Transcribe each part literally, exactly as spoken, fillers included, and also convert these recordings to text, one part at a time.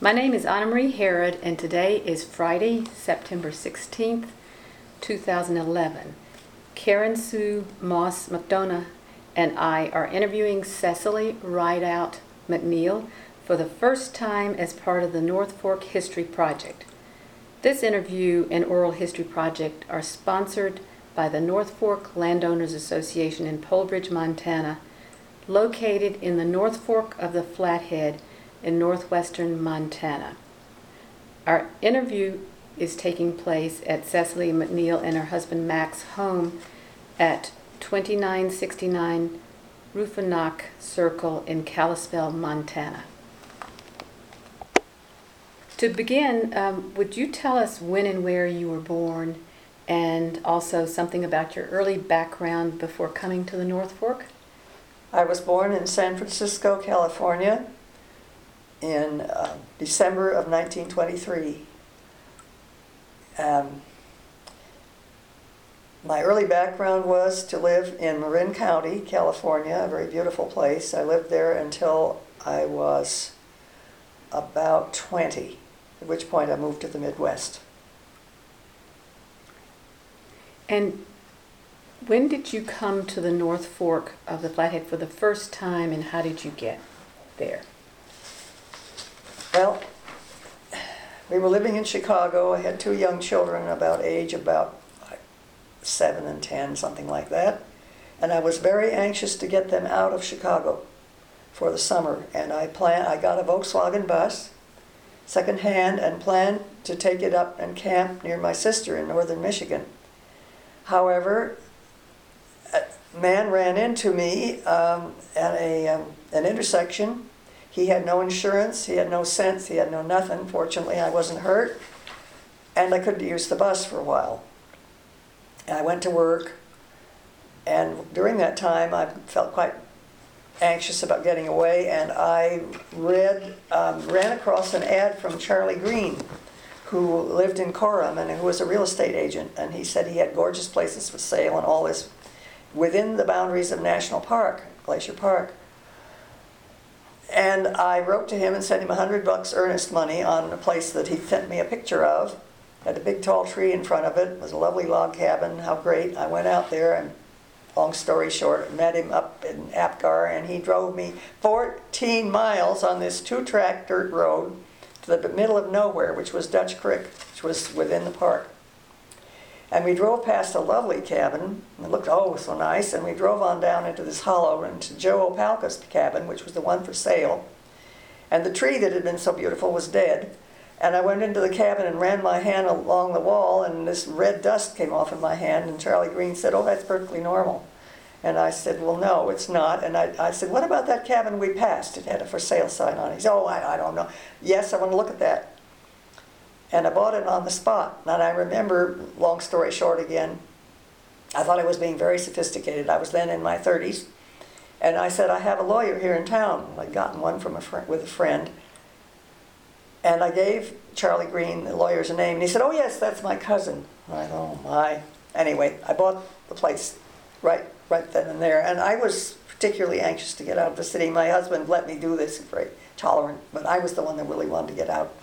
My name is Anna Marie Herod, and today is Friday, September sixteenth, two thousand eleven. Karen Sue Moss McDonough and I are interviewing Cecily Rideout McNeil for the first time as part of the North Fork History Project. This interview and oral history project are sponsored by the North Fork Landowners Association in Polebridge, Montana, located in the North Fork of the Flathead in northwestern Montana. Our interview is taking place at Cecily McNeil and her husband Mac's home at twenty-nine sixty-nine Rufinock Circle in Kalispell, Montana. To begin, um, would you tell us when and where you were born, and also something about your early background before coming to the North Fork? I was born in San Francisco, California in uh, December of nineteen twenty-three. Um, my early background was to live in Marin County, California, a very beautiful place. I lived there until I was about twenty, at which point I moved to the Midwest. And when did you come to the North Fork of the Flathead for the first time, and how did you get there? Well, we were living in Chicago. I had two young children about age about like seven and ten, something like that. And I was very anxious to get them out of Chicago for the summer. And I plan, I got a Volkswagen bus, secondhand, and planned to take it up and camp near my sister in northern Michigan. However, a man ran into me um, at a, um, an intersection. He had no insurance, he had no sense, he had no nothing. Fortunately, I wasn't hurt, and I couldn't use the bus for a while. And I went to work, and during that time, I felt quite anxious about getting away, and I read, um, ran across an ad from Charlie Green, who lived in Coram and who was a real estate agent, and he said he had gorgeous places for sale and all this within the boundaries of National Park, Glacier Park. And I wrote to him and sent him a hundred bucks earnest money on a place that he sent me a picture of. Had a big tall tree in front of it. It was a lovely log cabin. How great. I went out there and, long story short, met him up in Apgar, and he drove me fourteen miles on this two-track dirt road to the middle of nowhere, which was Dutch Creek, which was within the park. And we drove past a lovely cabin. It looked, oh, so nice. And we drove on down into this hollow, into Joe Opalka's cabin, which was the one for sale. And the tree that had been so beautiful was dead. And I went into the cabin and ran my hand along the wall, and this red dust came off in my hand. And Charlie Green said, oh, that's perfectly normal. And I said, well, no, it's not. And I, I said, what about that cabin we passed? It had a for sale sign on it. He said, oh, I, I don't know. Yes, I want to look at that. And I bought it on the spot. And I remember, long story short again, I thought I was being very sophisticated. I was then in my thirties. And I said, I have a lawyer here in town. I'd gotten one from a friend, with a friend. And I gave Charlie Green, the lawyer's name. And he said, oh, yes, that's my cousin. And I thought, oh, my. Anyway, I bought the place right, right then and there. And I was particularly anxious to get out of the city. My husband let me do this, very tolerant. But I was the one that really wanted to get out.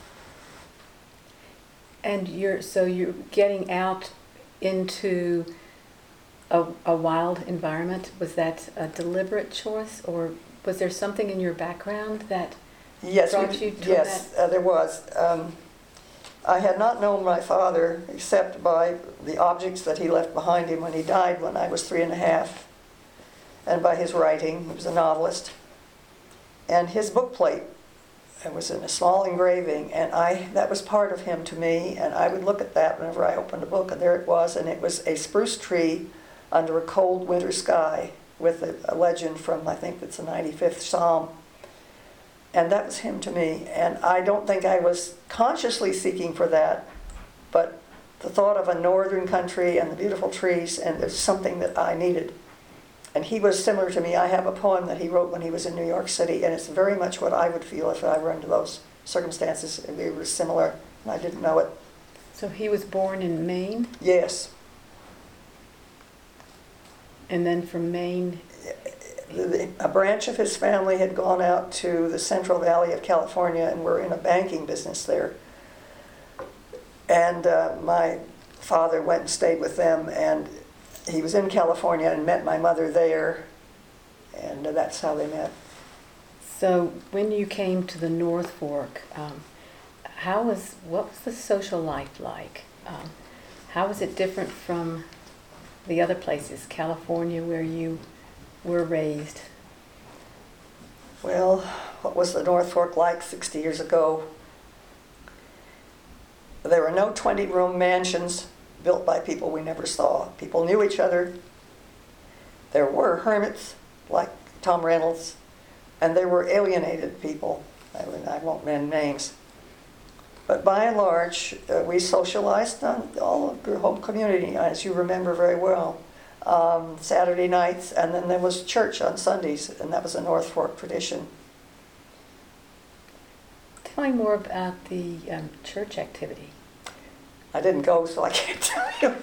And you're so you're getting out into a, a wild environment. Was that a deliberate choice, or was there something in your background that yes, brought we, you to yes, that? uh, there was. Um, I had not known my father except by the objects that he left behind him when he died when I was three and a half, and by his writing. He was a novelist. And his book plate, it was in a small engraving, and I that was part of him to me, and I would look at that whenever I opened a book, and there it was, and it was a spruce tree under a cold winter sky with a, a legend from, I think it's the ninety-fifth Psalm. And that was him to me, and I don't think I was consciously seeking for that, but the thought of a northern country and the beautiful trees, and it's something that I needed. And he was similar to me. I have a poem that he wrote when he was in New York City, and it's very much what I would feel if I were under those circumstances. We were similar, and I didn't know it. So he was born in Maine? Yes. And then from Maine? the- a branch of his family had gone out to the Central Valley of California and were in a banking business there. And uh, my father went and stayed with them, and he was in California and met my mother there, and uh, that's how they met. So when you came to the North Fork, um, how was, what was the social life like? Um, how was it different from the other places, California, where you were raised? Well, what was the North Fork like sixty years ago? There were no twenty-room mansions built by people we never saw. People knew each other. There were hermits like Tom Reynolds, and there were alienated people. I, I won't name names. But by and large, uh, we socialized on all of your home community, as you remember very well. Um, Saturday nights, and then there was church on Sundays, and that was a North Fork tradition. Tell me more about the um, church activity. I didn't go, so I can't tell you.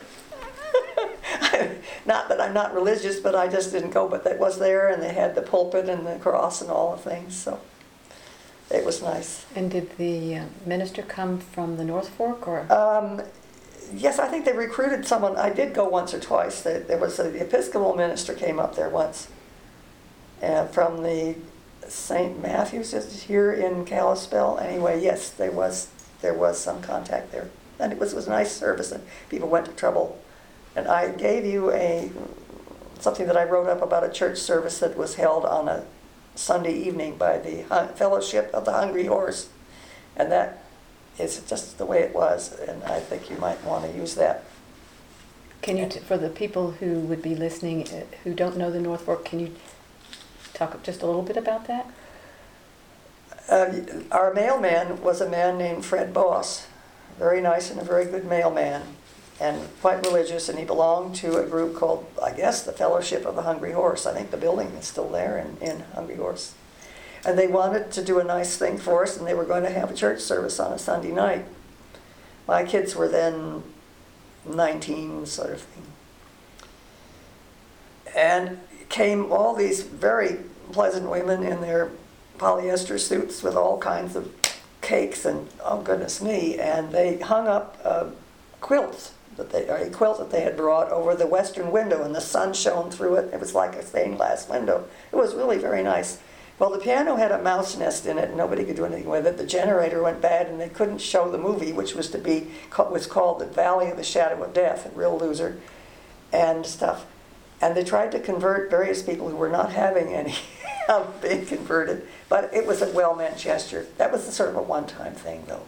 Not that I'm not religious, but I just didn't go. But that was there, and they had the pulpit and the cross and all the things, so it was nice. And did the uh, minister come from the North Fork, or? Um, yes, I think they recruited someone. I did go once or twice. There, there was a, the Episcopal minister came up there once, and from the Saint Matthew's is here in Kalispell. Anyway, yes, there was there was some contact there, and it was was a nice service, and people went to trouble. And I gave you a something that I wrote up about a church service that was held on a Sunday evening by the Fellowship of the Hungry Horse, and that is just the way it was. And I think you might want to use that. Can you, t- for the people who would be listening uh, who don't know the North Fork, can you talk just a little bit about that? Uh, our mailman was a man named Fred Boss, very nice and a very good mailman, and quite religious, and he belonged to a group called, I guess, the Fellowship of the Hungry Horse. I think the building is still there in, in Hungry Horse. And they wanted to do a nice thing for us, and they were going to have a church service on a Sunday night. My kids were then nineteen, sort of thing. And came all these very pleasant women in their polyester suits with all kinds of cakes and, oh goodness me, and they hung up uh, quilts that they, or a quilt that they had brought over the western window, and the sun shone through it. It was like a stained glass window. It was really very nice. Well, the piano had a mouse nest in it, and nobody could do anything with it. The generator went bad, and they couldn't show the movie, which was to be was called The Valley of the Shadow of Death, a real loser, and stuff. And they tried to convert various people who were not having any of being converted, but it was a well-meant gesture. That was sort of a one-time thing, though.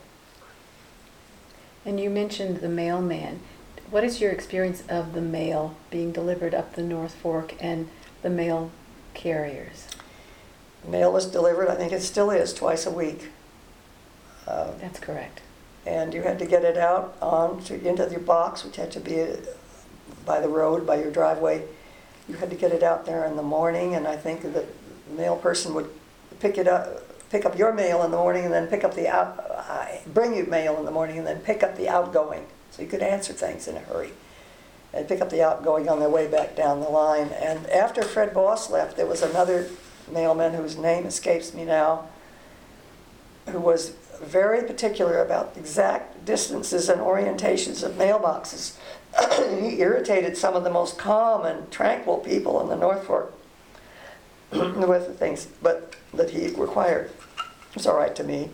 And you mentioned the mailman. What is your experience of the mail being delivered up the North Fork and the mail carriers? Mail was delivered, I think it still is, twice a week. Um, That's correct. And you had to get it out on to, into your box, which had to be uh, by the road, by your driveway. You had to get it out there in the morning, and I think the mail person would pick it up, pick up your mail in the morning, and then pick up the out, uh, bring you mail in the morning, and then pick up the outgoing, so you could answer things in a hurry. And pick up the outgoing on their way back down the line. And after Fred Boss left, there was another mailman whose name escapes me now, who was very particular about exact distances and orientations of mailboxes. He irritated some of the most calm and tranquil people in the North Fork with the things, but that he required. It was all right to me.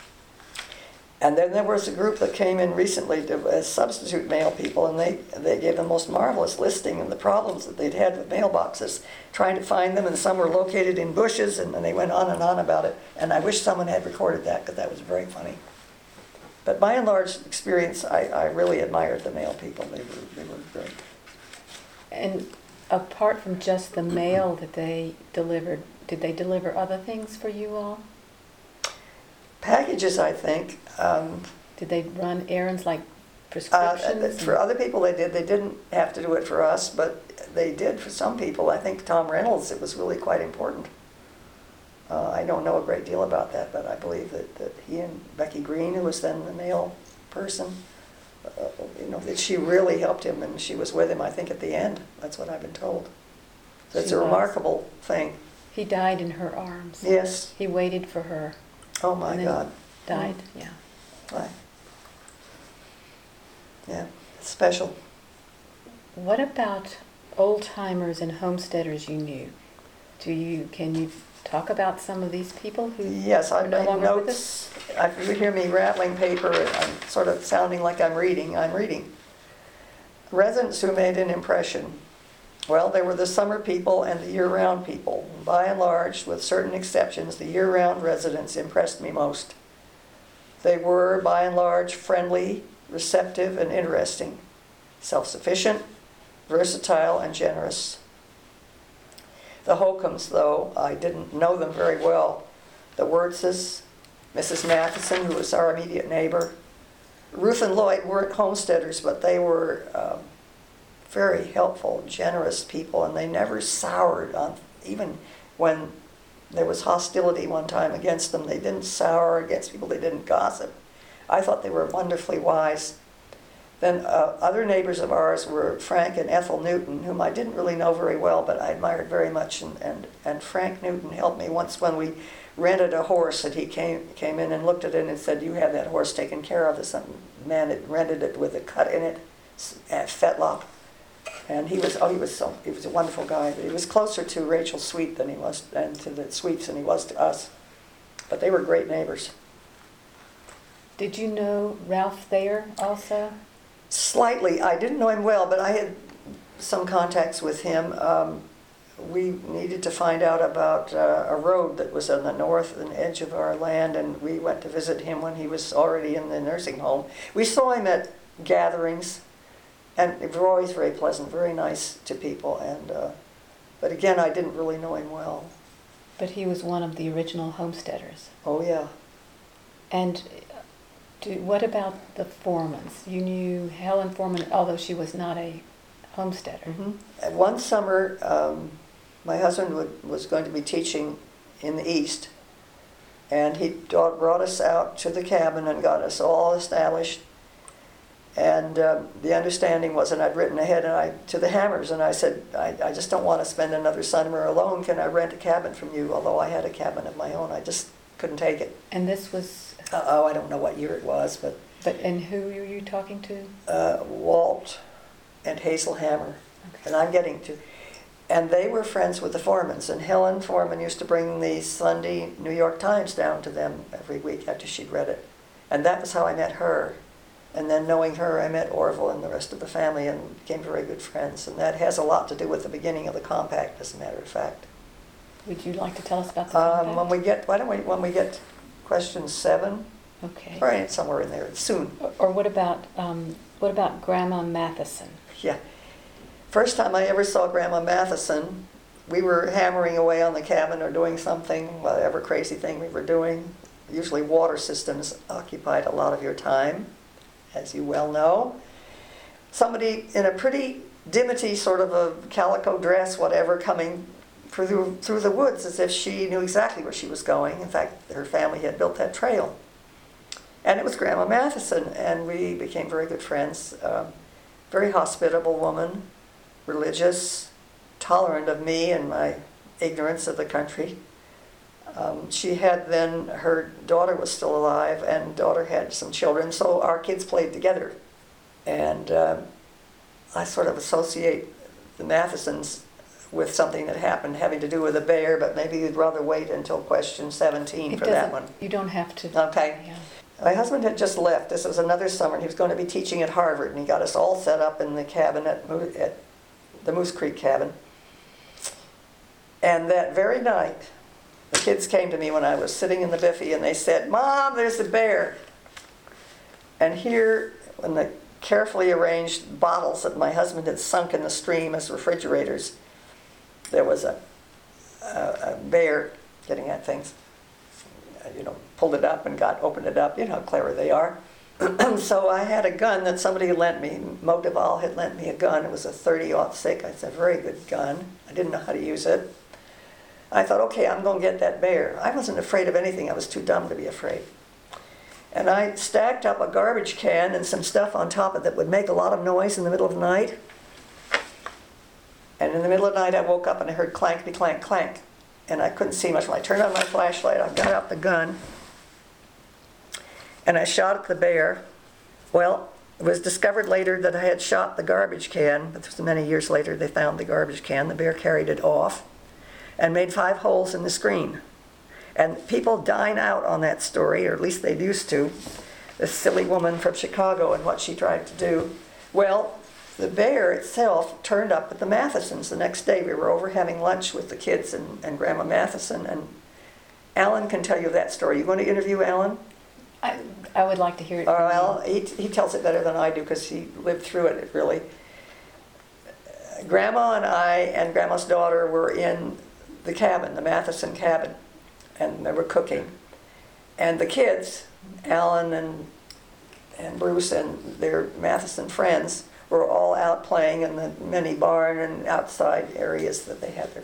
And then there was a group that came in recently to, as substitute mail people, and they, they gave the most marvelous listing of the problems that they'd had with mailboxes, trying to find them, and some were located in bushes, and, and they went on and on about it. And I wish someone had recorded that, because that was very funny. But by and large experience, I, I really admired the mail people. They were, they were great. And apart from just the mail that they delivered, did they deliver other things for you all? Packages, I think. Um, Did they run errands like uh, prescriptions? for other people they did. They didn't have to do it for us, but they did for some people. I think Tom Reynolds, it was really quite important. Uh, I don't know a great deal about that, but I believe that, that he and Becky Green, who was then the mail person, uh, you know, that she really helped him, and she was with him, I think, at the end. That's what I've been told. It's She a was. remarkable thing. He died in her arms. Yes. He waited for her. Oh my and then God. Died, yeah. Right. Yeah, it's special. What about old timers and homesteaders you knew? Do you, can you talk about some of these people who Yes, are I've no made longer with us? notes. If you hear me rattling paper, I'm sort of sounding like I'm reading. I'm reading. Residents who made an impression. Well, they were the summer people and the year-round people. By and large, with certain exceptions, the year-round residents impressed me most. They were, by and large, friendly, receptive, and interesting, self-sufficient, versatile, and generous. The Holcombs, though, I didn't know them very well. The Wirtzes, Missus Matheson, who was our immediate neighbor. Ruth and Lloyd weren't homesteaders, but they were um, very helpful, generous people, and they never soured on, even when there was hostility one time against them, they didn't sour against people, they didn't gossip. I thought they were wonderfully wise. Then uh, other neighbors of ours were Frank and Ethel Newton, whom I didn't really know very well, but I admired very much. And, and, and Frank Newton helped me once when we rented a horse, and he came, came in and looked at it and said, "You have that horse taken care of." This man had rented it with a cut in it at Fetlock. And he was, oh, he was so, he was a wonderful guy. But he was closer to Rachel Sweet than he was, and to the Sweets than he was to us. But they were great neighbors. Did you know Ralph Thayer also? Slightly. I didn't know him well, but I had some contacts with him. Um, we needed to find out about uh, a road that was on the northern edge of our land, and we went to visit him when he was already in the nursing home. We saw him at gatherings, and they were always very pleasant, very nice to people. And uh, but again, I didn't really know him well. But he was one of the original homesteaders. Oh yeah. And do, what about the Foremans? You knew Helen Foreman, although she was not a homesteader. Mm-hmm. And one summer, um, my husband would, was going to be teaching in the East, and he brought us out to the cabin and got us all established. And um, the understanding was, and I'd written ahead and I, to the Hammers, and I said, I, I just don't want to spend another summer alone. Can I rent a cabin from you? Although I had a cabin of my own, I just couldn't take it. And this was... Uh-oh, I don't know what year it was, but... But and who were you talking to? Uh, Walt and Hazel Hammer. Okay. And I'm getting to... And they were friends with the Foremans, and Helen Foreman used to bring the Sunday New York Times down to them every week after she'd read it. And that was how I met her. And then knowing her, I met Orville and the rest of the family and became very good friends. And that has a lot to do with the beginning of the compact, as a matter of fact. Would you like to tell us about the Um, compact? when we get, why don't we, when we get question seven, Okay. or it's somewhere in there, soon. Or, or what about um, what about Grandma Matheson? Yeah. First time I ever saw Grandma Matheson, we were hammering away on the cabin or doing something, whatever crazy thing we were doing. Usually water systems occupied a lot of your time, as you well know. Somebody in a pretty dimity sort of a calico dress, whatever, coming through, through the woods as if she knew exactly where she was going. In fact, her family had built that trail. And it was Grandma Matheson, and we became very good friends. Um, very hospitable woman, religious, tolerant of me and my ignorance of the country. Um, she had then, her daughter was still alive, and daughter had some children, so our kids played together. And um, I sort of associate the Mathesons with something that happened having to do with a bear, but maybe you'd rather wait until question seventeen It for that doesn't- one. You don't have to. Okay. Yeah. My husband had just left. This was another summer, and he was going to be teaching at Harvard, and he got us all set up in the cabin at, Mo- at the Moose Creek cabin. And that very night, the kids came to me when I was sitting in the biffy, and they said, "Mom, there's a bear." And here, in the carefully arranged bottles that my husband had sunk in the stream as refrigerators, there was a, a, a bear getting at things. You know, pulled it up and got opened it up. You know how clever they are. So I had a gun that somebody had lent me. Mo Duval had lent me a gun. It was a thirty aught six. It's a very good gun. I didn't know how to use it. I thought, okay, I'm going to get that bear. I wasn't afraid of anything. I was too dumb to be afraid. And I stacked up a garbage can and some stuff on top of it that would make a lot of noise in the middle of the night. And in the middle of the night, I woke up and I heard clankety clank clank. And I couldn't see much. When I turned on my flashlight, I got out the gun and I shot at the bear. Well, it was discovered later that I had shot the garbage can, but this was many years later they found the garbage can. The bear carried it off and made five holes in the screen. And people dine out on that story, or at least they used to. This silly woman from Chicago and what she tried to do. Well, the bear itself turned up at the Mathesons the next day. We were over having lunch with the kids and, and Grandma Matheson, and Alan can tell you that story. You going to interview Alan? I, I would like to hear it. Oh, from you. well, he, he tells it better than I do because he lived through it, really. Grandma and I and Grandma's daughter were in the cabin, the Matheson cabin, and they were cooking. And the kids, Alan and, and Bruce and their Matheson friends, were all out playing in the mini barn and outside areas that they had there.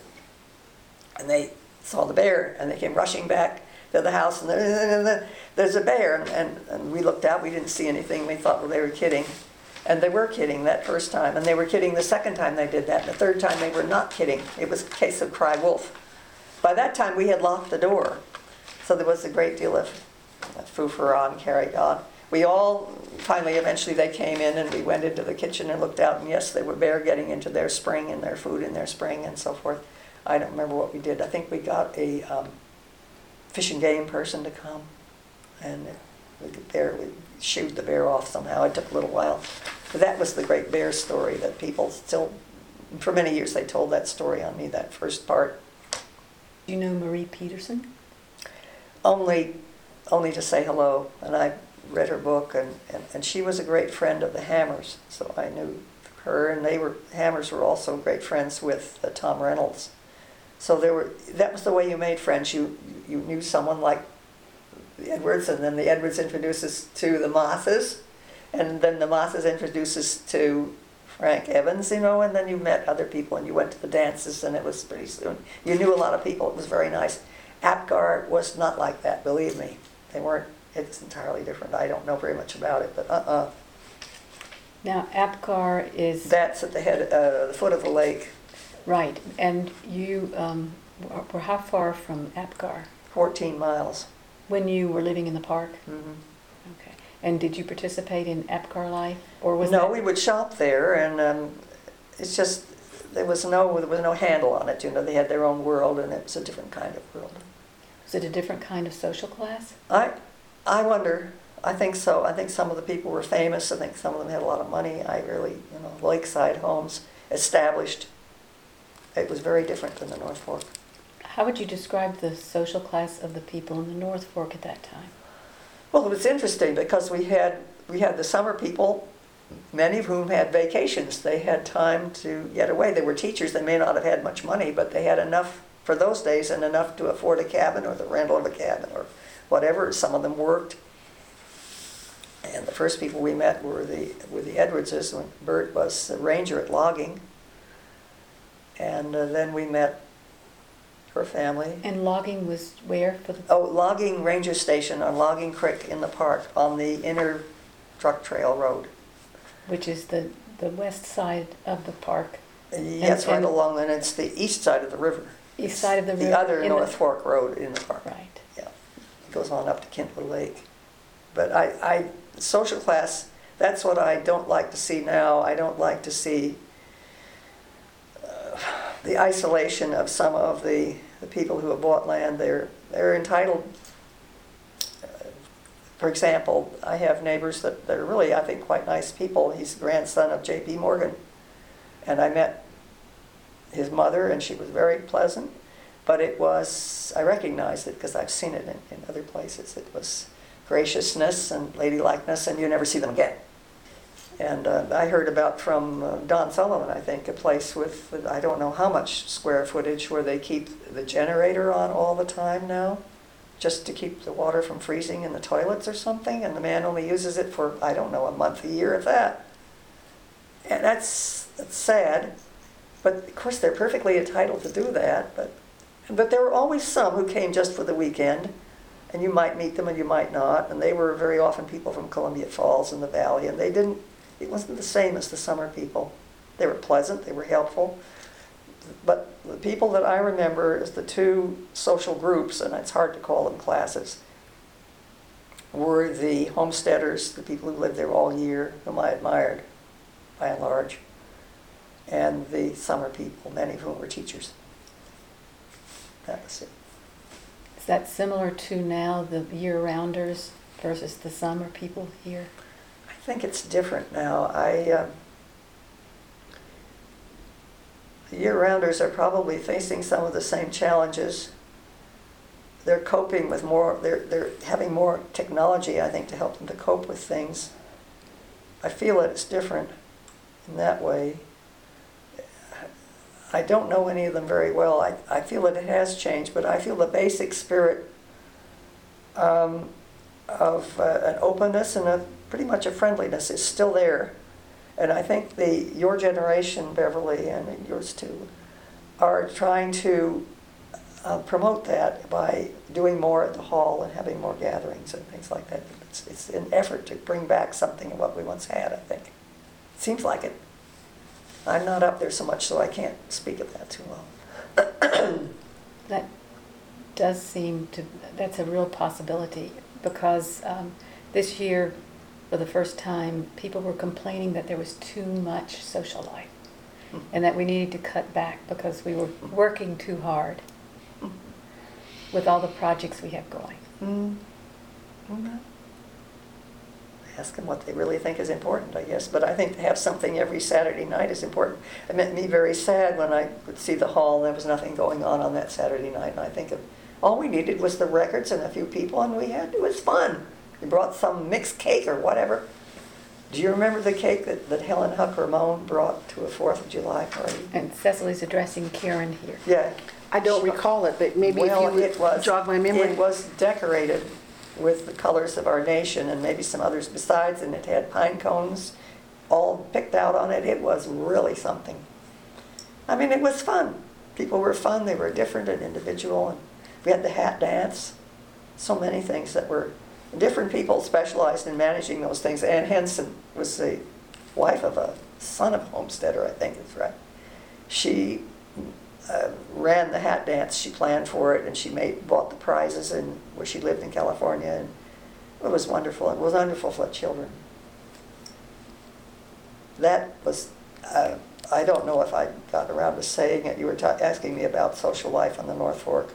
And they saw the bear, and they came rushing back to the house, and there, there's a bear. And, and, and we looked out, we didn't see anything. We thought, well, they were kidding. And they were kidding that first time, and they were kidding the second time they did that. And the third time they were not kidding. It was a case of cry wolf. By that time, we had locked the door. So there was a great deal of foo-for-on carried on. We all, finally, eventually they came in and we went into the kitchen and looked out, and yes, they were bear getting into their spring and their food in their spring and so forth. I don't remember what we did. I think we got a um, fish and game person to come, and the bear, we shooed the bear off somehow. It took a little while. But that was the great bear story that people still, for many years they told that story on me, that first part. Do you know Marie Peterson? Only, only to say hello, and I read her book, and, and, and she was a great friend of the Hammers, so I knew her, and they were, Hammers were also great friends with uh, Tom Reynolds. So there were, that was the way you made friends. You, you knew someone like the Edwards, and then the Edwards introduces to the Mosses, and then the Mosses introduces to Frank Evans, you know, and then you met other people, and you went to the dances, and it was pretty soon. You knew a lot of people. It was very nice. Apgar was not like that, believe me. They weren't. It's entirely different. I don't know very much about it, but uh-uh. Now, Apgar is... That's at the head, uh, the foot of the lake. Right, and you um, were how far from Apgar? fourteen miles. When you were living in the park? Mm-hmm. Okay. And did you participate in Apgar life, or was No, that... we would shop there, and um, it's just, there was no there was no handle on it. You know, they had their own world, and it was a different kind of world. Was it a different kind of social class? I, I wonder. I think so. I think some of the people were famous. I think some of them had a lot of money. I really, you know, lakeside homes, established. It was very different than the North Fork. How would you describe the social class of the people in the North Fork at that time? Well, it was interesting because we had we had the summer people, many of whom had vacations. They had time to get away. They were teachers. They may not have had much money, but they had enough for those days and enough to afford a cabin or the rental of a cabin or whatever. Some of them worked. And the first people we met were the were the Edwardses when Bert was a ranger at logging. And uh, then we met her family. And logging was where for the... Oh, logging ranger station on Logging Creek in the park on the inner truck trail road. Which is the, the west side of the park. Yes, and, right and along, and it's the east side of the river. East side of the river. The other in North the, Fork Road in the park. Right. Yeah, it goes on up to Kintla Lake. But I, I, social class, that's what I don't like to see now. I don't like to see uh, the isolation of some of the, the people who have bought land. They're, they're entitled. Uh, for example, I have neighbors that, that are really, I think, quite nice people. He's the grandson of J P Morgan. And I met his mother, and she was very pleasant. But it was, I recognized it because I've seen it in, in other places. It was graciousness and ladylikeness, and you never see them again. And uh, I heard about from uh, Don Sullivan, I think, a place with, I don't know how much square footage, where they keep the generator on all the time now, just to keep the water from freezing in the toilets or something, and the man only uses it for, I don't know, a month, a year, if that. And that's, that's sad, but of course they're perfectly entitled to do that, but, but there were always some who came just for the weekend, and you might meet them and you might not, and they were very often people from Columbia Falls in the valley, and they didn't, it wasn't the same as the summer people. They were pleasant, they were helpful, but the people that I remember as the two social groups, and it's hard to call them classes, were the homesteaders, the people who lived there all year, whom I admired by and large, and the summer people, many of whom were teachers. That was it. Is that similar to now the year-rounders versus the summer people here? I think it's different now. I uh, the year-rounders are probably facing some of the same challenges. They're coping with more, they're, they're having more technology, I think, to help them to cope with things. I feel that it's different in that way. I don't know any of them very well. I, I feel that it has changed, but I feel the basic spirit um, of uh, an openness and a pretty much a friendliness is still there. And I think the your generation, Beverly, and yours too, are trying to uh, promote that by doing more at the hall and having more gatherings and things like that. It's, it's an effort to bring back something of what we once had, I think. It seems like it. I'm not up there so much, so I can't speak of that too well. That does seem to, that's a real possibility, because um, this year, for the first time, people were complaining that there was too much social life and that we needed to cut back because we were working too hard with all the projects we have going. Mm-hmm. Ask them what they really think is important, I guess. But I think to have something every Saturday night is important. It made me very sad when I would see the hall and there was nothing going on on that Saturday night. And I think of all we needed was the records and a few people, and we had it was fun. We brought some mixed cake or whatever. Do you remember the cake that, that Helen Huck Ramon brought to a Fourth of July party? And Cecily's addressing Karen here. Yeah. I don't recall it, but maybe Well, if you it was, would jog my memory. It was decorated with the colors of our nation and maybe some others besides, and it had pine cones all picked out on it. It was really something. I mean, it was fun. People were fun. They were different and individual. And we had the hat dance. So many things that were different. People specialized in managing those things. Ann Henson was the wife of a son of a homesteader, I think is right. She uh, ran the hat dance. She planned for it, and she made bought the prizes in where she lived in California. And it was wonderful. It was wonderful for children. That was. Uh, I don't know if I got around to saying it. You were ta- asking me about social life on the North Fork.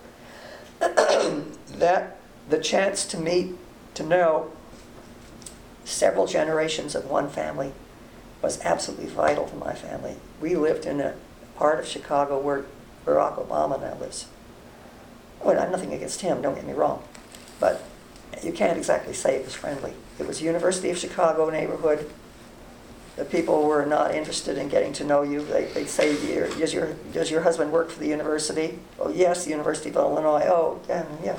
That the chance to meet, to know several generations of one family was absolutely vital to my family. We lived in a part of Chicago where Barack Obama now lives. Well, I'm nothing against him, don't get me wrong, but you can't exactly say it was friendly. It was University of Chicago neighborhood. The people were not interested in getting to know you. They, they'd say, does your, does your husband work for the university? Oh, yes, the University of Illinois. Oh, yeah, yeah.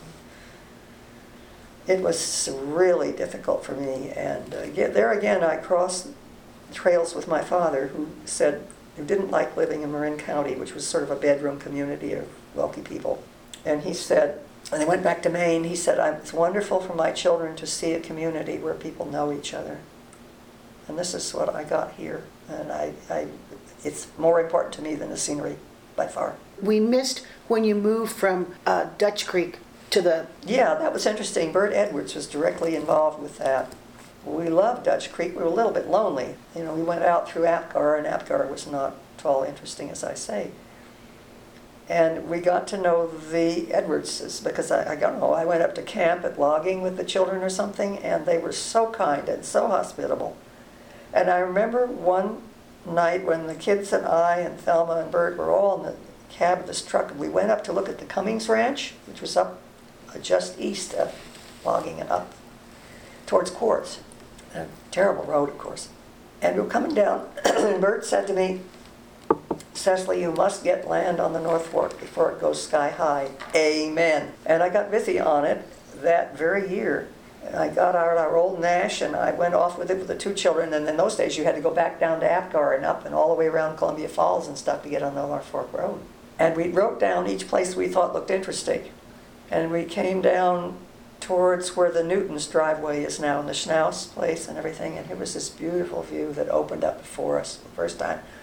It was really difficult for me. And uh, there again, I crossed trails with my father, who said, who didn't like living in Marin County, which was sort of a bedroom community of wealthy people. And he said, when they went back to Maine, he said, it's wonderful for my children to see a community where people know each other. And this is what I got here. And I, I, it's more important to me than the scenery, by far. We missed when you moved from uh, Dutch Creek to the... Yeah, that was interesting. Bert Edwards was directly involved with that. We loved Dutch Creek. We were a little bit lonely. You know, we went out through Apgar, and Apgar was not at all interesting, as I say. And we got to know the Edwardses because I, I don't know, I went up to camp at logging with the children or something, and they were so kind and so hospitable. And I remember one night when the kids and I and Thelma and Bert were all in the cab of this truck, and we went up to look at the Cummings Ranch, which was up just east of logging and up towards Quartz. A terrible road, of course. And we were coming down, and Bert said to me, Cecily, you must get land on the North Fork before it goes sky high. Amen. And I got busy on it that very year. And I got out our old Nash, and I went off with it with the two children. And in those days, you had to go back down to Apgar and up and all the way around Columbia Falls and stuff to get on the North Fork Road. And we wrote down each place we thought looked interesting. And we came down towards where the Newton's driveway is now, and the Schnauz place and everything. And here was this beautiful view that opened up before us the first time.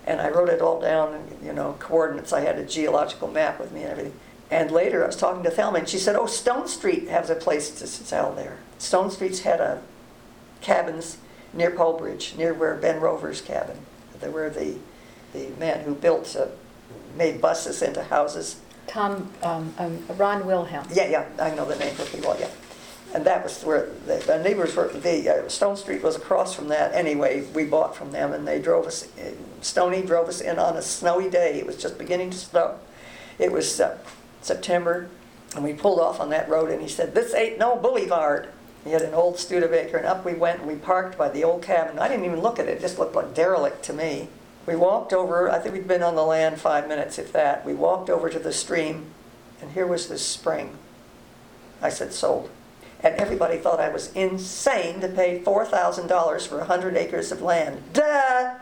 And I wrote it all down, and, you know, coordinates. I had a geological map with me and everything. And later I was talking to Thelma, and she said, oh, Stone Street has a place to sell there. Stone Street's had a cabins near Polebridge, near where Ben Rover's cabin, where the, the man who built, uh, made buses into houses. Tom, um, um, Ron Wilhelm. Yeah, yeah, I know the name for people, yeah. And that was where the, the neighbors were, the uh, Stone Street was across from that anyway. We bought from them, and they drove us, Stoney drove us in on a snowy day. It was just beginning to snow. It was uh, September, and we pulled off on that road, and he said, this ain't no boulevard. He had an old Studebaker, and up we went, and we parked by the old cabin. I didn't even look at it. It just looked like derelict to me. We walked over, I think we'd been on the land five minutes, if that. We walked over to the stream, and here was this spring. I said, sold. And everybody thought I was insane to pay four thousand dollars for one hundred acres of land. Duh!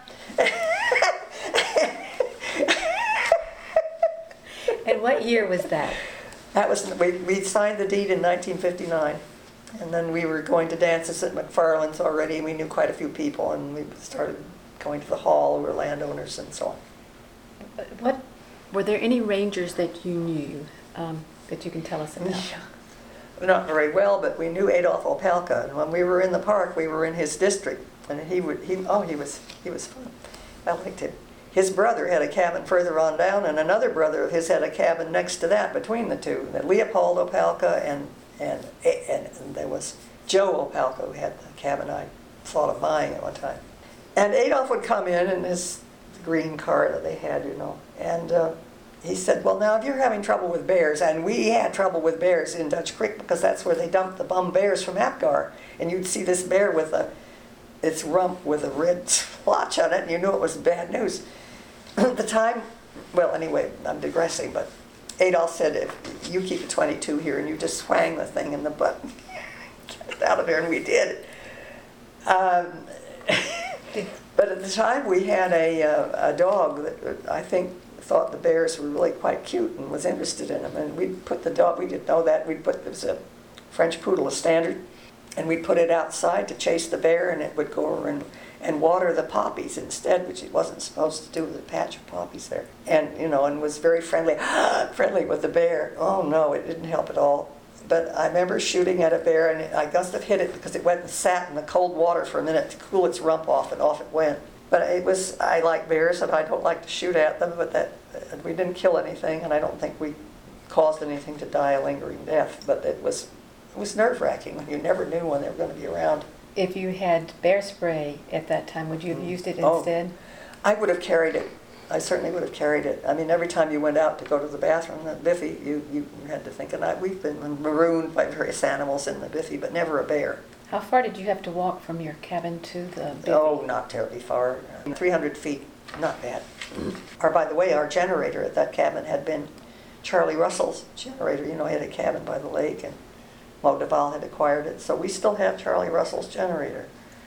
And what year was that? That was, we, we signed the deed in nineteen fifty-nine. And then we were going to dances at McFarland's already, and we knew quite a few people, and we started going to the hall, we were landowners and so on. What, were there any rangers that you knew um, that you can tell us about? Not very well, but we knew Adolf Opelka, and when we were in the park, we were in his district, and he would, he, oh, he was, he was fun. I liked him. His brother had a cabin further on down, and another brother of his had a cabin next to that, between the two. And Leopold Opelka, and, and, and, and there was Joe Opelka, who had the cabin I thought of buying at one time. And Adolf would come in in his green car that they had, you know, and uh, he said, well, now, if you're having trouble with bears, and we had trouble with bears in Dutch Creek because that's where they dumped the bum bears from Apgar, and you'd see this bear with a, its rump with a red splotch on it, and you knew it was bad news. At the time, well, anyway, I'm digressing, but Adolf said, if you keep a twenty-two here and you just swang the thing in the butt, get it out of there, and we did. Um, but at the time, we had a, uh, a dog that I think thought the bears were really quite cute and was interested in them. And we'd put the dog, we didn't know that, we'd put, there was a French poodle, a standard, and we'd put it outside to chase the bear, and it would go over and, and water the poppies instead, which it wasn't supposed to do with a patch of poppies there. And, you know, and was very friendly, friendly with the bear. Oh no, it didn't help at all. But I remember shooting at a bear, and I must have hit it because it went and sat in the cold water for a minute to cool its rump off, and off it went. But it was, I like bears, and I don't like to shoot at them, but that, we didn't kill anything, and I don't think we caused anything to die a lingering death. But it was, it was nerve-wracking when you never knew when they were going to be around. If you had bear spray at that time, would you have used it Oh, instead? I would have carried it. I certainly would have carried it. I mean, every time you went out to go to the bathroom at Biffy, you, you had to think, and I, we've been marooned by various animals in the Biffy, but never a bear. How far did you have to walk from your cabin to the Biffy? Oh, not terribly far. three hundred feet, not bad. Or, by the way, our generator at that cabin had been Charlie Russell's generator. You know, he had a cabin by the lake, and Mo Duval had acquired it. So we still have Charlie Russell's generator.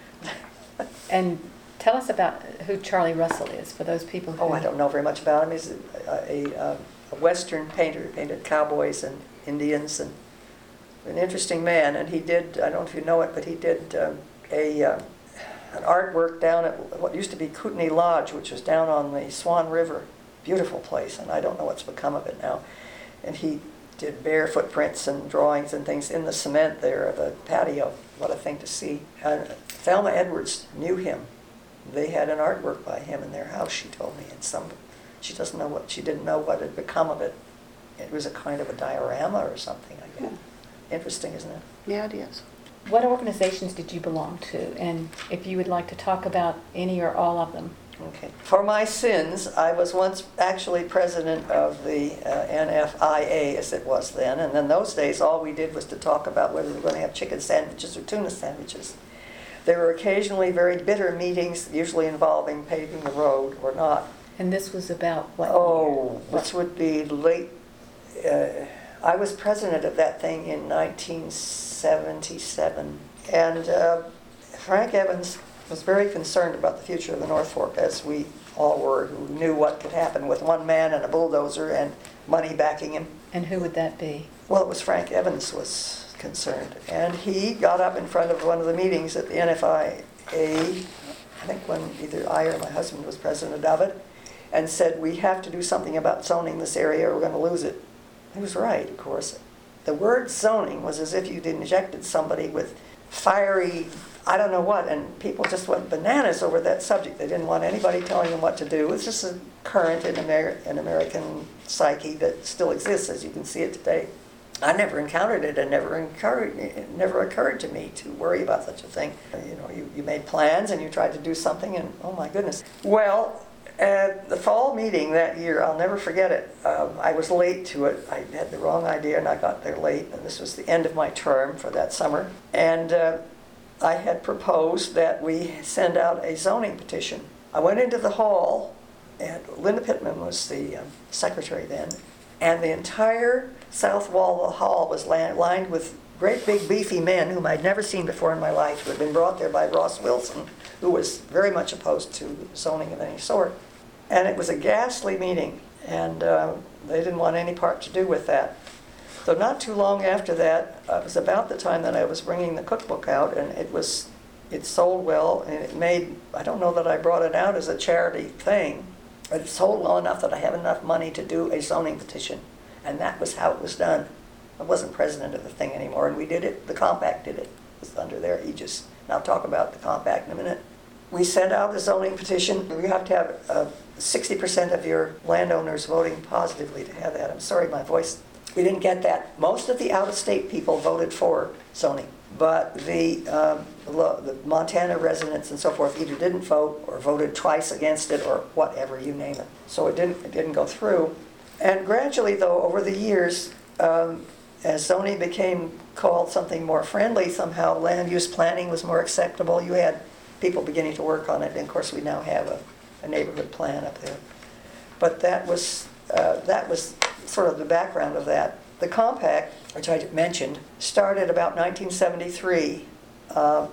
And tell us about who Charlie Russell is, for those people who... Oh, I don't know very much about him. He's a, a, a Western painter. He painted cowboys and Indians, and an interesting man. And he did, I don't know if you know it, but he did um, a uh, an artwork down at what used to be Kootenai Lodge, which was down on the Swan River. Beautiful place, and I don't know what's become of it now. And he did bear footprints and drawings and things in the cement there of a patio. What a thing to see. And Thelma Edwards knew him. They had an artwork by him in their house, she told me, and some, she doesn't know what, she didn't know what had become of it. It was a kind of a diorama or something, I guess. Interesting, isn't it? Yeah, it is. What organizations did you belong to? And if you would like to talk about any or all of them. Okay. For my sins, I was once actually president of the uh, N F I A, as it was then, and in those days all we did was to talk about whether we were going to have chicken sandwiches or tuna sandwiches. There were occasionally very bitter meetings, usually involving paving the road or not. And this was about what Oh, year? this would be late. Uh, I was president of that thing in nineteen seventy-seven, and uh, Frank Evans was very concerned about the future of the North Fork, as we all were, who knew what could happen with one man and a bulldozer and money backing him. And who would that be? Well, it was Frank Evans was concerned, and he got up in front of one of the meetings at the N F I A, I think when either I or my husband was president of it, and said, we have to do something about zoning this area or we're going to lose it. He was right, of course. The word zoning was as if you'd injected somebody with fiery, I don't know what, and people just went bananas over that subject. They didn't want anybody telling them what to do. It's just a current in, Amer- in American psyche that still exists, as you can see it today. I never encountered it, and never encouraged, it never occurred to me to worry about such a thing. You know, you, you made plans and you tried to do something, and oh my goodness. Well, at the fall meeting that year, I'll never forget it. Um, I was late to it. I had the wrong idea, and I got there late. And this was the end of my term for that summer. And uh, I had proposed that we send out a zoning petition. I went into the hall, and Linda Pittman was the um, secretary then, and the entire south wall of the hall was lined with great big beefy men whom I'd never seen before in my life, who had been brought there by Ross Wilson, who was very much opposed to zoning of any sort. And it was a ghastly meeting, and uh, they didn't want any part to do with that. So not too long after that, uh, it was about the time that I was bringing the cookbook out, and it was, it sold well, and it made, I don't know that I brought it out as a charity thing, but it sold well enough that I have enough money to do a zoning petition. And that was how it was done. I wasn't president of the thing anymore, and we did it, the compact did it. It was under their aegis. And I'll talk about the compact in a minute. We sent out the zoning petition. You have to have uh, sixty percent of your landowners voting positively to have that. I'm sorry, my voice. We didn't get that. Most of the out-of-state people voted for zoning, but the, um, the Montana residents and so forth either didn't vote or voted twice against it or whatever, you name it. So it didn't, it didn't go through. And gradually, though, over the years, um, as zoning became called something more friendly, somehow land use planning was more acceptable. You had people beginning to work on it, and of course we now have a, a neighborhood plan up there. But that was, uh, that was sort of the background of that. The compact, which I mentioned, started about nineteen seventy-three. Uh,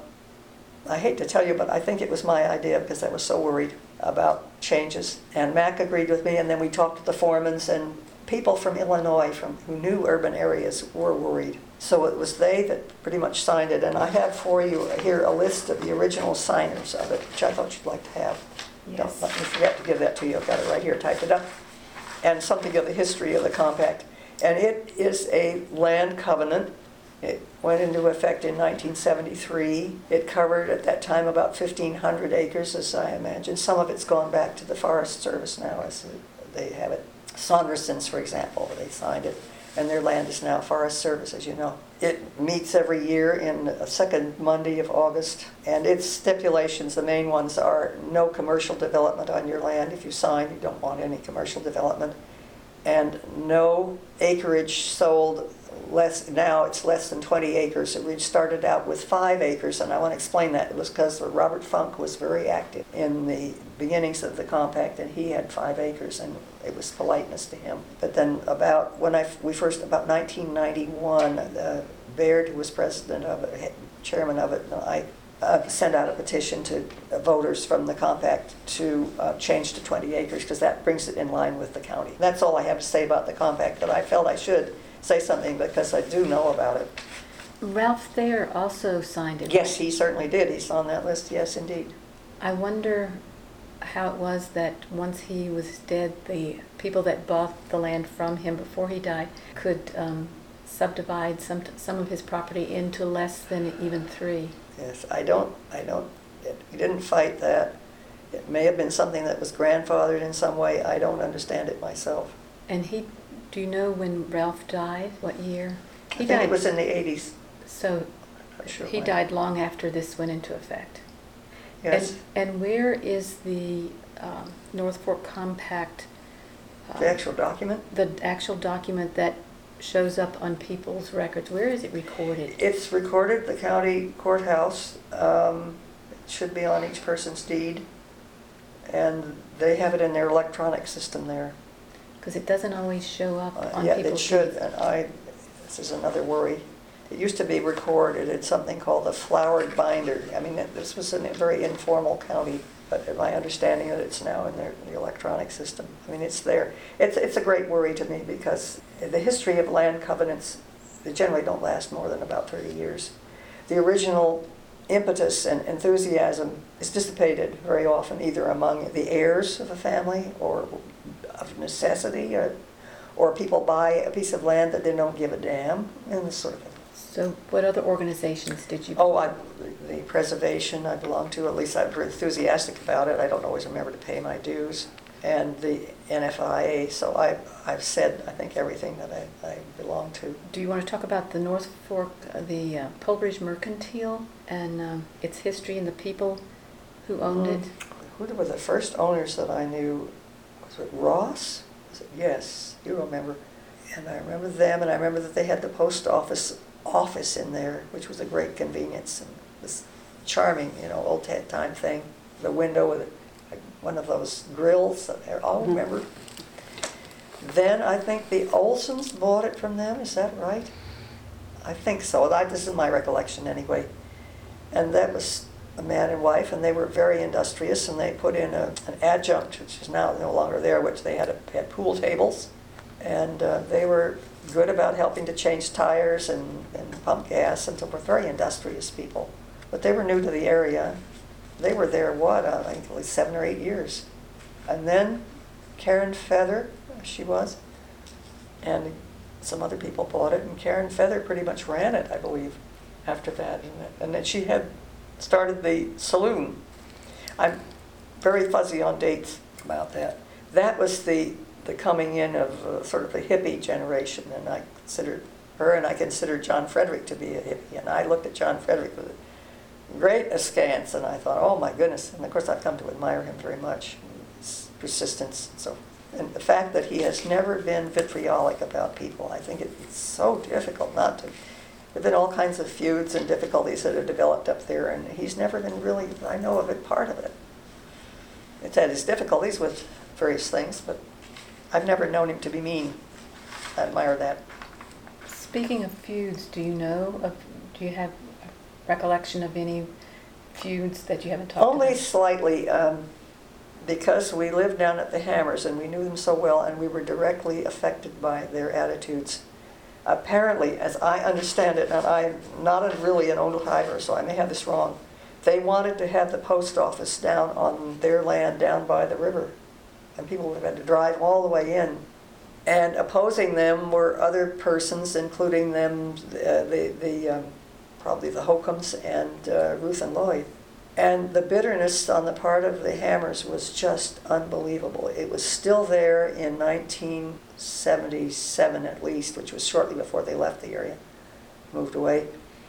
I hate to tell you, but I think it was my idea because I was so worried about changes. And Mac agreed with me, and then we talked to the foremans, and people from Illinois from who knew urban areas were worried. So it was they that pretty much signed it. And I have for you here a list of the original signers of it, which I thought you'd like to have. Yes. Don't let me forget to give that to you. I've got it right here, typed it up. And something of the history of the compact. And it is a land covenant. It went into effect in nineteen seventy-three. It covered at that time about fifteen hundred acres, as I imagine. Some of it's gone back to the Forest Service now, as they have it. Saundersons, for example, they signed it, and their land is now Forest Service, as you know. It meets every year in the second Monday of August, and its stipulations, the main ones are no commercial development on your land. If you sign, you don't want any commercial development. And no acreage sold less, now it's less than twenty acres. It started out with five acres, and I want to explain that. It was because Robert Funk was very active in the beginnings of the compact, and he had five acres, and it was politeness to him. But then about, when I, we first, about nineteen ninety-one, uh, Baird, who was president of it, chairman of it, and I uh, sent out a petition to uh, voters from the compact to uh, change to twenty acres, because that brings it in line with the county. That's all I have to say about the compact, but I felt I should say something because I do know about it. Ralph Thayer also signed it. Yes, he certainly did. He's on that list, yes, indeed. I wonder how it was that once he was dead, the people that bought the land from him before he died could um, subdivide some some of his property into less than even three. Yes, I don't, I don't, it, he didn't fight that. It may have been something that was grandfathered in some way. I don't understand it myself. And he, do you know when Ralph died? What year? I He think died. it was in the eighties. So I'm sure he when. died long after this went into effect. Yes, And, and where is the um, North Fork Compact? um, the actual document. The actual document that shows up on people's records. Where is it recorded? It's recorded at the county courthouse. Um, it should be on each person's deed. And they have it in their electronic system there. Because it doesn't always show up Uh, on yeah, people's it should, deeds. and I, this is another worry. It used to be recorded in something called the flowered binder. I mean, it- this was in a very informal county, but my understanding that it's now in their, the electronic system. I mean, it's there. It's, it's a great worry to me because the history of land covenants, they generally don't last more than about thirty years. The original impetus and enthusiasm is dissipated very often, either among the heirs of a family or of necessity, or, or people buy a piece of land that they don't give a damn, and this sort of thing. So what other organizations did you? Oh, I, the preservation I belong to, at least I'm very enthusiastic about it. I don't always remember to pay my dues. And the N F I A, so I, I've said, I think, everything that I, I belong to. Do you want to talk about the North Fork, uh, the uh, Polbridge Mercantile, and um, its history and the people who owned Mm. it? Who were the first owners that I knew? Was it Ross? Was it? Yes, you remember. And I remember them, and I remember that they had the post office office in there, which was a great convenience, and this charming, you know, old time thing. The window with like one of those grills that I all remember. Then I think the Olsons bought it from them. Is that right? I think so. That, this is my recollection anyway. And that was a man and wife, and they were very industrious, and they put in a, an adjunct, which is now no longer there, which they had, a, had pool tables. And uh, they were good about helping to change tires and, and pump gas, and so forth. Very industrious people. But they were new to the area. They were there, what, uh, I think at least seven or eight years. And then Karen Feather, she was, and some other people bought it, and Karen Feather pretty much ran it, I believe, after that. And then she had started the saloon. I'm very fuzzy on dates about that. That was the, the coming in of uh, sort of a hippie generation, and I considered her, and I considered John Frederick to be a hippie, and I looked at John Frederick with great askance, and I thought, oh my goodness. And of course I've come to admire him very much, his persistence and so. And the fact that he has never been vitriolic about people, I think it's so difficult not to. There have been all kinds of feuds and difficulties that have developed up there, and he's never been really, I know of it, part of it. It's had his difficulties with various things, but I've never known him to be mean. I admire that. Speaking of feuds, do you know of, do you have a recollection of any feuds that you haven't talked about? Only slightly, um, because we lived down at the Hammers and we knew them so well, and we were directly affected by their attitudes. Apparently, as I understand it, and I'm not a, really an Ojibwe, so I may have this wrong, they wanted to have the post office down on their land down by the river, and people would have had to drive all the way in. And opposing them were other persons, including them, uh, the, the um, probably the Holcombs and uh, Ruth and Lloyd. And the bitterness on the part of the Hammers was just unbelievable. It was still there in nineteen seventy-seven at least, which was shortly before they left the area, moved away.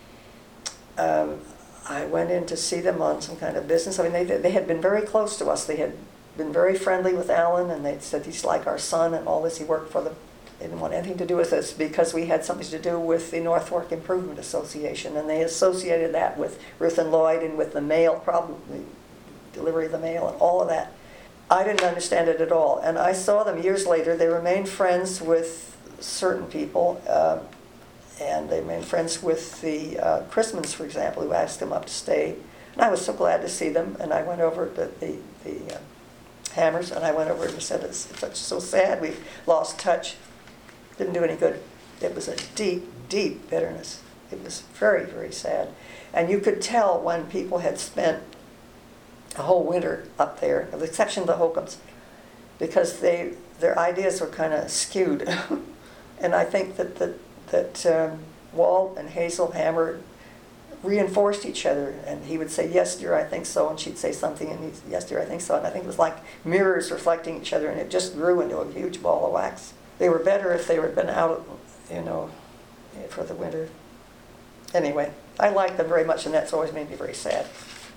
Um, I went in to see them on some kind of business. I mean, they, they had been very close to us. They had been very friendly with Alan, and they said he's like our son and all this. He worked for them. They didn't want anything to do with us because we had something to do with the North Fork Improvement Association, and they associated that with Ruth and Lloyd and with the mail problem, the delivery of the mail and all of that. I didn't understand it at all, and I saw them years later. They remained friends with certain people, uh, and they remained friends with the uh, Chrismans, for example, who asked them up to stay. And I was so glad to see them, and I went over to the, the uh, Hammers, and I went over and said, it's, it's so sad we've lost touch. Didn't do any good. It was a deep, deep bitterness. It was very, very sad. And you could tell when people had spent a whole winter up there, with the exception of the Holcombs, because they their ideas were kind of skewed. And I think that that, that um, Walt and Hazel Hammer reinforced each other, and he would say, yes, dear, I think so, and she'd say something, and he'd, yes, dear, I think so. And I think it was like mirrors reflecting each other, and it just grew into a huge ball of wax. They were better if they had been out, you know, for the winter. Anyway, I liked them very much, and that's always made me very sad.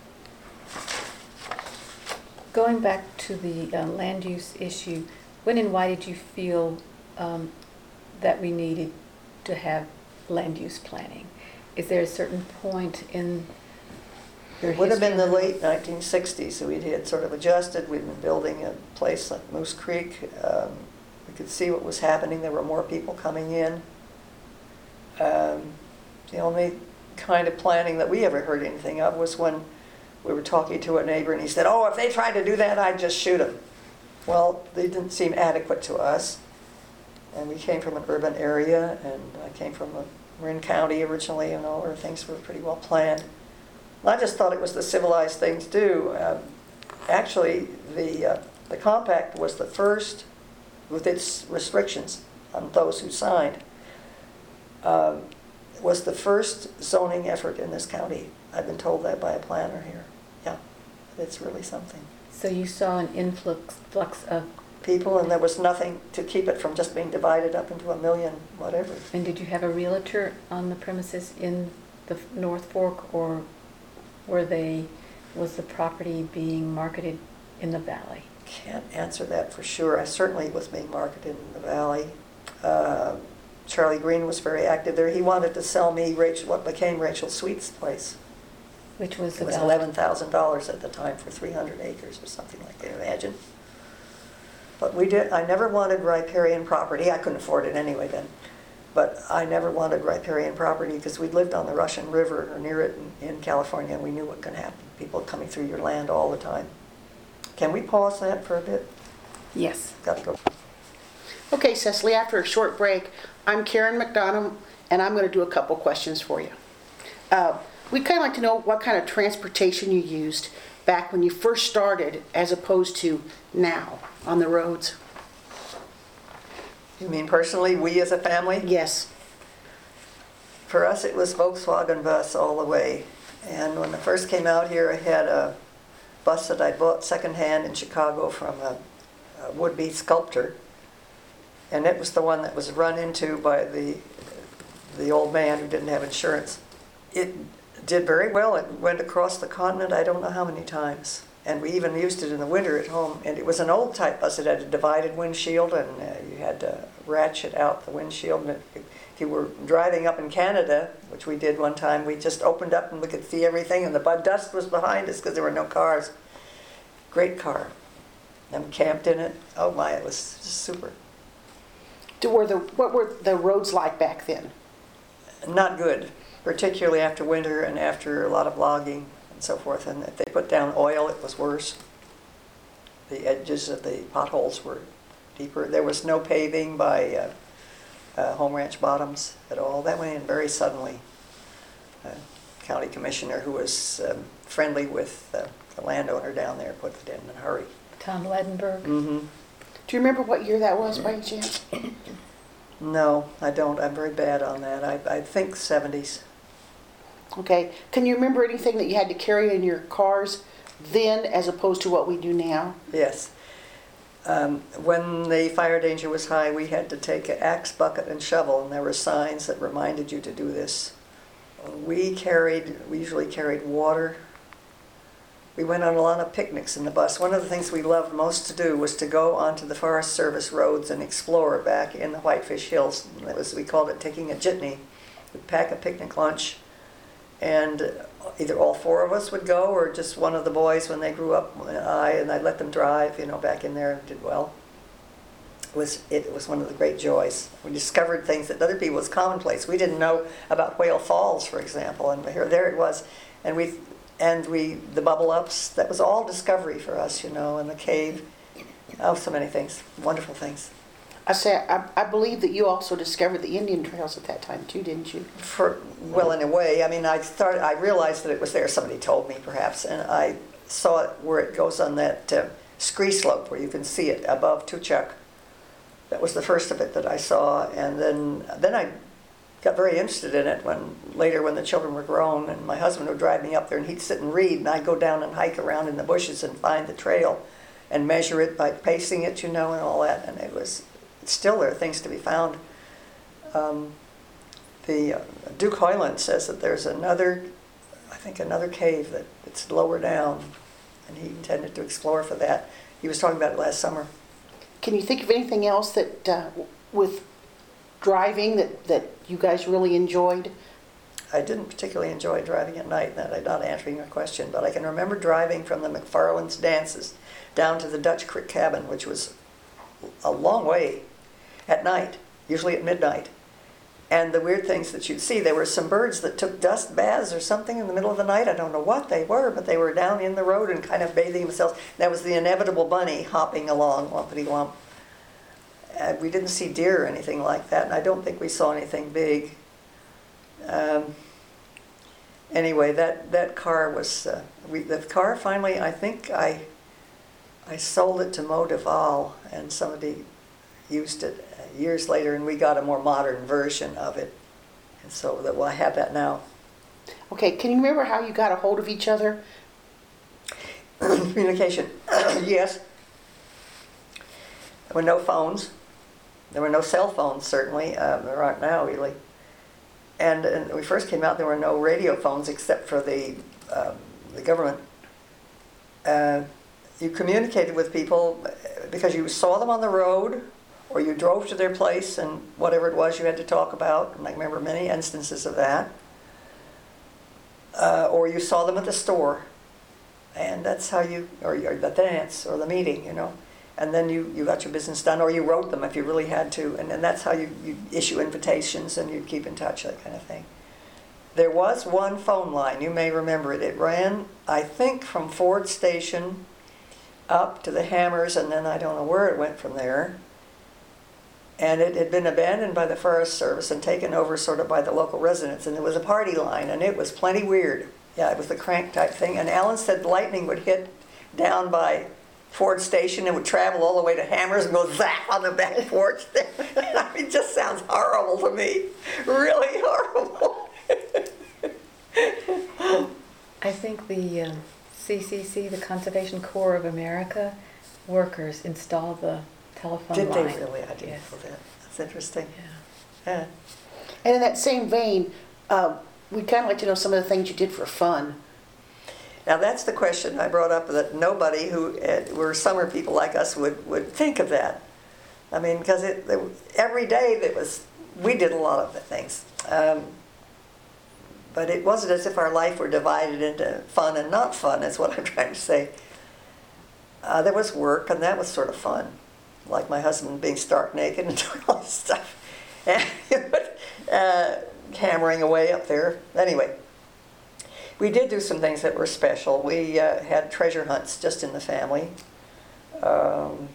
Going back to the uh, land use issue, when and why did you feel um, that we needed to have land use planning? Is there a certain point in your It would have been the history? late nineteen sixties, so we had sort of adjusted. We'd been building a place like Moose Creek. Um, we could see what was happening. There were more people coming in. Um, the only kind of planning that we ever heard anything of was when we were talking to a neighbor, and he said, oh, if they tried to do that, I'd just shoot them. Well, they didn't seem adequate to us. And we came from an urban area, and I came from a Marin County originally, and all our things were pretty well planned. I just thought it was the civilized thing to do. Um, Actually, the, uh, the compact was the first, with its restrictions on those who signed, um, was the first zoning effort in this county. I've been told that by a planner here. Yeah, it's really something. So you saw an influx flux of, People, and there was nothing to keep it from just being divided up into a million whatever. and did you have a realtor on the premises in the North Fork, or were they, was the property being marketed in the valley? Can't answer that for sure. I certainly was being marketed in the valley. Uh, Charlie Green was very active there. He wanted to sell me Rachel, what became Rachel Sweet's place. Which was It was about? eleven thousand dollars at the time for three hundred acres or something like that, imagine. But we did, I never wanted riparian property. I couldn't afford it anyway then. But I never wanted riparian property because we'd lived on the Russian River or near it in, in California, and we knew what could happen. People coming through your land all the time. Can we pause that for a bit? Yes. Got to go. Okay, Cecily, after a short break, I'm Karen McDonough, and I'm going to do a couple questions for you. Uh, we'd kind of like to know what kind of transportation you used back when you first started as opposed to now on the roads. You mean personally, we as a family? Yes. For us, it was Volkswagen bus all the way. And when I first came out here, I had a bus that I bought secondhand in Chicago from a, a would-be sculptor. And it was the one that was run into by the, the old man who didn't have insurance. It did very well. It went across the continent I don't know how many times. And we even used it in the winter at home. And it was an old type bus. It had a divided windshield, and uh, you had to ratchet out the windshield. And it, if you were driving up in Canada, which we did one time, we just opened up and we could see everything, and the dust was behind us because there were no cars. Great car. And we camped in it. Oh my, it was just super. Do- Were the, what were the roads like back then? Not good, particularly after winter and after a lot of logging and so forth. And if they put down oil, it was worse. The edges of the potholes were deeper. There was no paving by uh, uh, Home Ranch Bottoms at all. That went in very suddenly. Uh, county commissioner who was um, friendly with uh, the landowner down there put it in in a hurry. Tom Ledenberg? Mm-hmm. Do you remember what year that was by any chance? No, I don't. I'm very bad on that. I, I think seventies. Okay. Can you remember anything that you had to carry in your cars then as opposed to what we do now? Yes. Um, when the fire danger was high, we had to take an axe, bucket, and shovel, and there were signs that reminded you to do this. We carried, we usually carried water. We went on a lot of picnics in the bus. One of the things we loved most to do was to go onto the Forest Service roads and explore back in the Whitefish Hills. It was, we called it taking a jitney. We'd pack a picnic lunch, and either all four of us would go, or just one of the boys when they grew up, I, and I'd let them drive, you know, back in there, and did well. It was, it was one of the great joys. We discovered things that other people was commonplace. We didn't know about Whale Falls, for example, and here, there it was. And we, and we, the bubble ups, that was all discovery for us, you know, and the cave. Oh, so many things, wonderful things. I say, I, I believe that you also discovered the Indian trails at that time too, didn't you? For, well, in a way, I mean, I started, I realized that it was there, somebody told me perhaps, and I saw it where it goes on that uh, scree slope where you can see it above Tuchuk. That was the first of it that I saw, and then then I got very interested in it when later when the children were grown, and my husband would drive me up there and he'd sit and read, and I'd go down and hike around in the bushes and find the trail and measure it by pacing it, you know, and all that, and it was, still there are things to be found. Um, the uh, Duke Hoyland says that there's another, I think another cave that it's lower down, and he intended to explore for that. He was talking about it last summer. Can you think of anything else that, uh, with driving, that, that you guys really enjoyed? I didn't particularly enjoy driving at night, that I'm not answering your question, but I can remember driving from the McFarland's dances down to the Dutch Creek cabin, which was a long way at night, usually at midnight. And the weird things that you'd see, there were some birds that took dust baths or something in the middle of the night. I don't know what they were, but they were down in the road and kind of bathing themselves. That was the inevitable bunny hopping along, lumpity-lump. And we didn't see deer or anything like that, and I don't think we saw anything big. Um, anyway, that, that car was, uh, we, the car finally, I think I, I sold it to Mo Duval, and somebody used it years later, and we got a more modern version of it. And so that, well, I have that now. Okay, can you remember how you got a hold of each other? Communication, yes. There were no phones. There were no cell phones, certainly. Uh, there aren't now, really. And, and when we first came out, there were no radio phones except for the, um, the government. Uh, you communicated with people because you saw them on the road, or you drove to their place and whatever it was you had to talk about. And I remember many instances of that. Uh, or you saw them at the store. And that's how you, or, or the dance, or the meeting, you know. And then you, you got your business done, or you wrote them if you really had to. And, and that's how you, you issue invitations and you keep in touch, that kind of thing. There was one phone line, you may remember it. It ran, I think, from Ford Station up to the Hammers, and then I don't know where it went from there. And it had been abandoned by the Forest Service and taken over sort of by the local residents. And it was a party line, and it was plenty weird. Yeah, it was the crank type thing. And Alan said lightning would hit down by Ford Station and would travel all the way to Hammers and go zap on the back porch there. I mean, it just sounds horrible to me. Really horrible. I think the um, C C C, the Conservation Corps of America workers installed the telephone Did line. they really? I didn't Yes. know that. That's interesting. Yeah. Yeah. And in that same vein, uh, we'd kind of like to know some of the things you did for fun. Now that's the question I brought up, that nobody who uh, were summer people like us would, would think of that. I mean, because it, it, every day that was, we did a lot of the things. Um, but it wasn't as if our life were divided into fun and not fun, is what I'm trying to say. Uh, there was work, and that was sort of fun. Like my husband being stark naked and doing all this stuff. And, uh, hammering away up there. Anyway. We did do some things that were special. We uh, had treasure hunts just in the family. Um,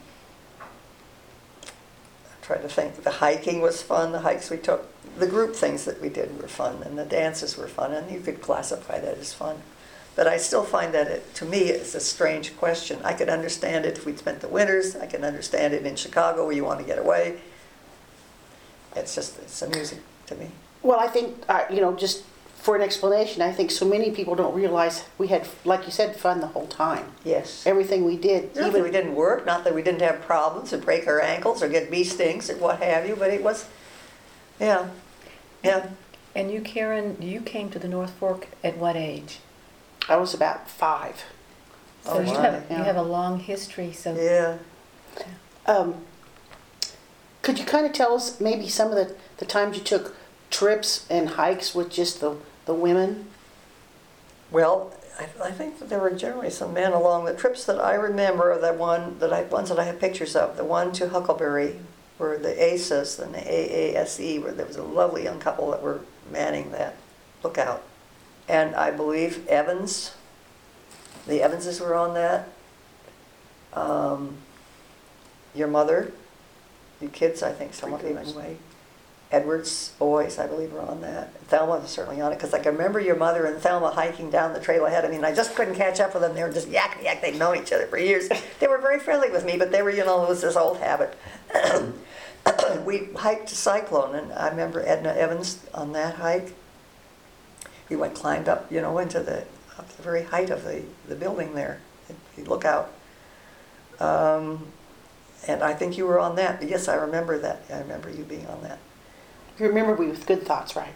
I tried to think. The hiking was fun. The hikes we took, the group things that we did were fun, and the dances were fun, and you could classify that as fun. But I still find that, it, to me, it's a strange question. I could understand it if we'd spent the winters. I can understand it in Chicago where you want to get away. It's just, it's amusing to me. Well, I think, uh, you know, just for an explanation, I think so many people don't realize we had, like you said, fun the whole time. Yes. Everything we did. Not that we didn't work, not that we didn't have problems and break our ankles or get bee stings or what have you, but it was, yeah, yeah. And you, Karen, you came to the North Fork at what age? I was about five. So Oh, you my. have, Yeah. you have a long history, so. Yeah. Um, could you kind of tell us maybe some of the, the times you took trips and hikes with just the, the women? Well, I, I think that there were generally some men along the trips that I remember. The one that I, ones that I have pictures of. The one to Huckleberry, where the A S A S and the A A S E, where there was a lovely young couple that were manning that lookout. And I believe Evans, the Evanses were on that. Um, your mother, you kids, I think some of you anyway. Edwards boys, I believe, were on that. Thelma was certainly on it, because I can remember your mother and Thelma hiking down the trail ahead. I mean, I just couldn't catch up with them. They were just yak yak. They'd known each other for years. They were very friendly with me, but they were, you know, it was this old habit. We hiked to Cyclone, and I remember Edna Evans on that hike. We went, climbed up, you know, into the, up the very height of the, the building there. You look out. Um, and I think you were on that. Yes, I remember that. I remember you being on that. You remember we with good thoughts, right?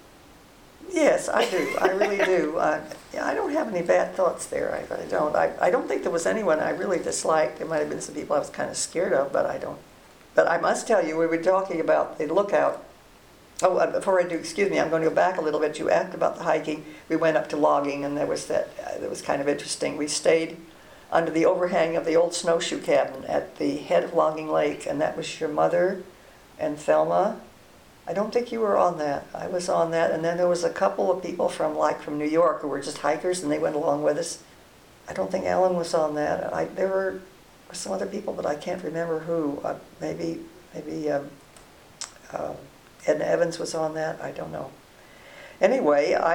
Yes, I do. I really do. Uh, yeah, I don't have any bad thoughts there. I, I don't. I, I don't think there was anyone I really disliked. There might have been some people I was kind of scared of, but I don't. But I must tell you, we were talking about the lookout. Oh, uh, before I do, excuse me, I'm going to go back a little bit. You asked about the hiking. We went up to logging, and there was that. Uh, that was kind of interesting. We stayed under the overhang of the old snowshoe cabin at the head of Logging Lake, and that was your mother and Thelma. I don't think you were on that. I was on that, and then there was a couple of people from like from New York who were just hikers, and they went along with us. I don't think Alan was on that. I, there were some other people, but I can't remember who. Uh, maybe maybe um, uh, Edna Evans was on that. I don't know. Anyway, I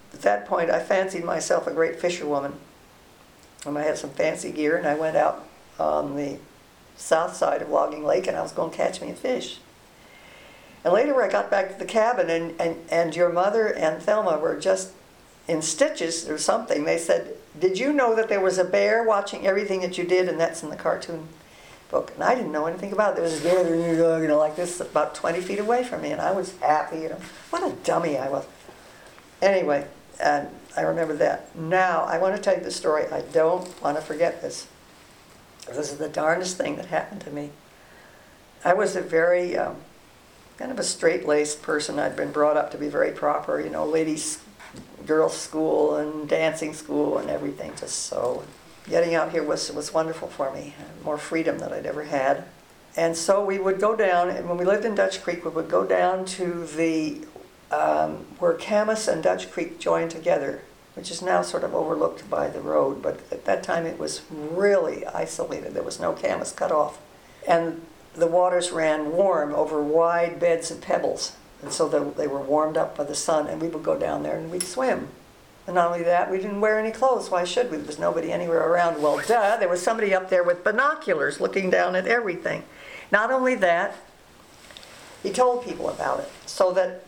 at that point, I fancied myself a great fisherwoman. And I had some fancy gear, and I went out on the south side of Logging Lake, and I was going to catch me a fish. And later I got back to the cabin, and, and, and your mother and Thelma were just in stitches or something. They said, did you know that there was a bear watching everything that you did? And that's in the cartoon book. And I didn't know anything about it. There was a bear, you know, like this, about twenty feet away from me, and I was happy. You know, what a dummy I was. Anyway, and I remember that. Now, I want to tell you the story. I don't want to forget this. This is the darndest thing that happened to me. I was a very, um, kind of a straight-laced person. I'd been brought up to be very proper, you know, ladies' girls' school and dancing school and everything, just so. Getting out here was, was wonderful for me, more freedom than I'd ever had. And so we would go down, and when we lived in Dutch Creek, we would go down to the, um, where Camas and Dutch Creek joined together, which is now sort of overlooked by the road, but at that time it was really isolated. There was no Camas cut off. And the waters ran warm over wide beds of pebbles. And so the, they were warmed up by the sun, and we would go down there and we'd swim. And not only that, we didn't wear any clothes. Why should we? There was nobody anywhere around. Well, duh, there was somebody up there with binoculars looking down at everything. Not only that, he told people about it. So that,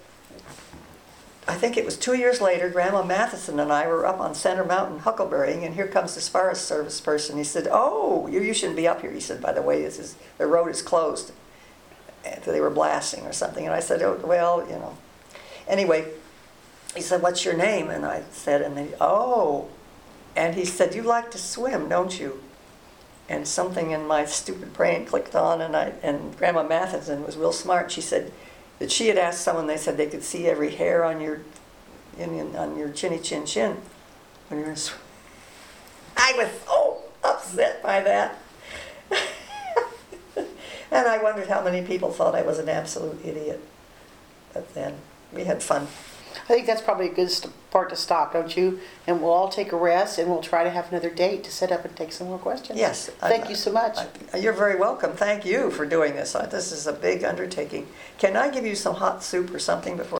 I think it was two years later, Grandma Matheson and I were up on Center Mountain huckleberrying, and here comes this Forest Service person. He said, oh, you, you shouldn't be up here. He said, by the way, this is, the road is closed. And they were blasting or something. And I said, oh, well, you know. Anyway, he said, what's your name? And I said, and they, oh. And he said, you like to swim, don't you? And something in my stupid brain clicked on, and I and Grandma Matheson was real smart. She said that she had asked someone, they said they could see every hair on your in, on your chinny chin chin when you're sw- I was so upset by that. And I wondered how many people thought I was an absolute idiot. But then we had fun. I think that's probably a good st- part to stop, don't you? And we'll all take a rest, and we'll try to have another date to set up and take some more questions. Yes. Thank I, you so much. I, you're very welcome. Thank you for doing this. This is a big undertaking. Can I give you some hot soup or something before